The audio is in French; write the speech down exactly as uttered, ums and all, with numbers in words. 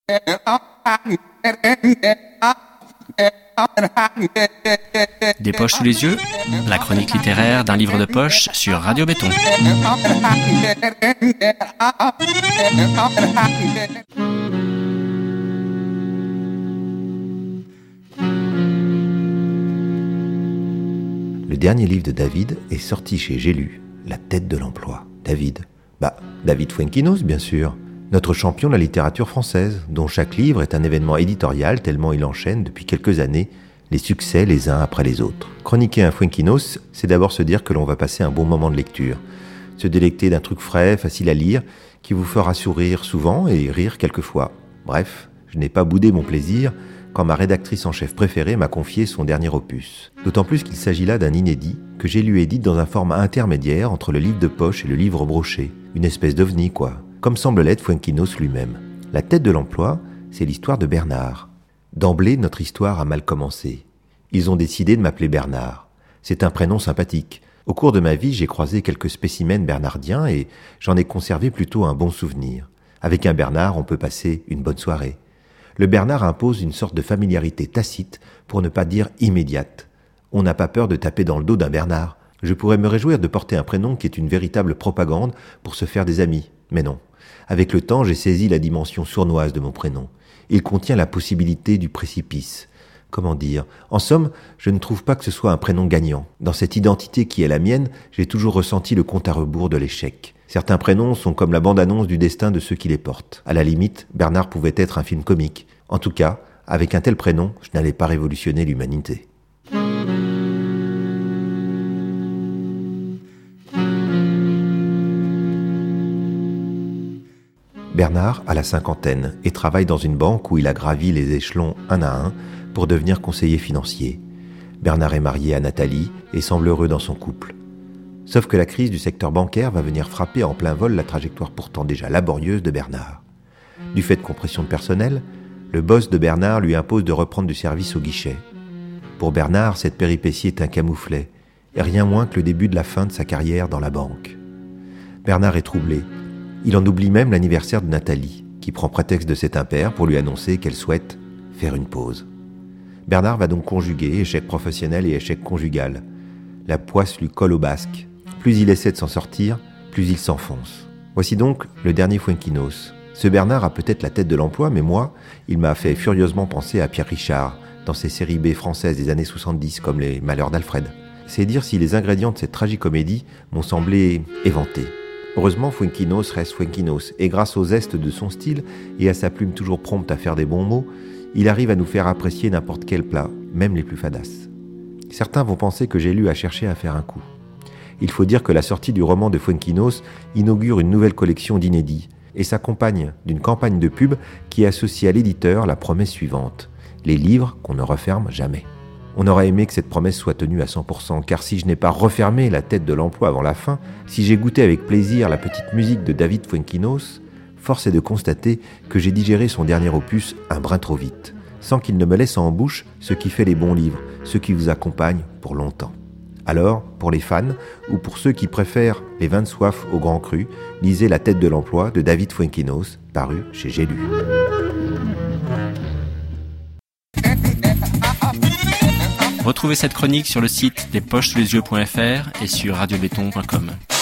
Des poches sous les yeux, la chronique littéraire d'un livre de poche sur Radio Béton. Le dernier livre de David est sorti chez J'ai lu, La tête de l'emploi. David, bah, David Fuenquinos, bien sûr. Notre champion de la littérature française, dont chaque livre est un événement éditorial tellement il enchaîne depuis quelques années les succès les uns après les autres. Chroniquer un Fuenquinos, c'est d'abord se dire que l'on va passer un bon moment de lecture. Se délecter d'un truc frais, facile à lire, qui vous fera sourire souvent et rire quelquefois. Bref, je n'ai pas boudé mon plaisir quand ma rédactrice en chef préférée m'a confié son dernier opus. D'autant plus qu'il s'agit là d'un inédit que J'ai lu édite dans un format intermédiaire entre le livre de poche et le livre broché. Une espèce d'ovni, quoi. Comme semble l'être Fuenquinos lui-même. La tête de l'emploi, c'est l'histoire de Bernard. D'emblée, notre histoire a mal commencé. Ils ont décidé de m'appeler Bernard. C'est un prénom sympathique. Au cours de ma vie, j'ai croisé quelques spécimens bernardiens et j'en ai conservé plutôt un bon souvenir. Avec un Bernard, on peut passer une bonne soirée. Le Bernard impose une sorte de familiarité tacite, pour ne pas dire immédiate. On n'a pas peur de taper dans le dos d'un Bernard. Je pourrais me réjouir de porter un prénom qui est une véritable propagande pour se faire des amis. Mais non. Avec le temps, j'ai saisi la dimension sournoise de mon prénom. Il contient la possibilité du précipice. Comment dire ? En somme, je ne trouve pas que ce soit un prénom gagnant. Dans cette identité qui est la mienne, j'ai toujours ressenti le compte à rebours de l'échec. Certains prénoms sont comme la bande-annonce du destin de ceux qui les portent. À la limite, Bernard pouvait être un film comique. En tout cas, avec un tel prénom, je n'allais pas révolutionner l'humanité. Bernard a la cinquantaine et travaille dans une banque où il a gravi les échelons un à un pour devenir conseiller financier. Bernard est marié à Nathalie et semble heureux dans son couple. Sauf que la crise du secteur bancaire va venir frapper en plein vol la trajectoire pourtant déjà laborieuse de Bernard. Du fait de compression de personnel, le boss de Bernard lui impose de reprendre du service au guichet. Pour Bernard, cette péripétie est un camouflet, et rien moins que le début de la fin de sa carrière dans la banque. Bernard est troublé. Il en oublie même l'anniversaire de Nathalie, qui prend prétexte de cet impair pour lui annoncer qu'elle souhaite faire une pause. Bernard va donc conjuguer échec professionnel et échec conjugal. La poisse lui colle au basque. Plus il essaie de s'en sortir, plus il s'enfonce. Voici donc le dernier Fuenquinos. Ce Bernard a peut-être la tête de l'emploi, mais moi, il m'a fait furieusement penser à Pierre Richard, dans ses séries B françaises des années soixante-dix, comme Les Malheurs d'Alfred. C'est dire si les ingrédients de cette tragicomédie m'ont semblé éventés. Heureusement, Fuenquinos reste Fuenquinos, et grâce au zeste de son style et à sa plume toujours prompte à faire des bons mots, il arrive à nous faire apprécier n'importe quel plat, même les plus fadasses. Certains vont penser que J'ai lu à chercher à faire un coup. Il faut dire que la sortie du roman de Fuenquinos inaugure une nouvelle collection d'inédits et s'accompagne d'une campagne de pub qui associe à l'éditeur la promesse suivante : les livres qu'on ne referme jamais. On aurait aimé que cette promesse soit tenue à cent pour cent, car si je n'ai pas refermé la tête de l'emploi avant la fin, si j'ai goûté avec plaisir la petite musique de David Fuenquinos, force est de constater que j'ai digéré son dernier opus un brin trop vite, sans qu'il ne me laisse en bouche ce qui fait les bons livres, ce qui vous accompagne pour longtemps. Alors, pour les fans, ou pour ceux qui préfèrent les vins de soif au grand cru, lisez La tête de l'emploi de David Fuenquinos, paru chez J'ai lu. Retrouvez cette chronique sur le site des poches sous les yeux point f r et sur radio béton point com.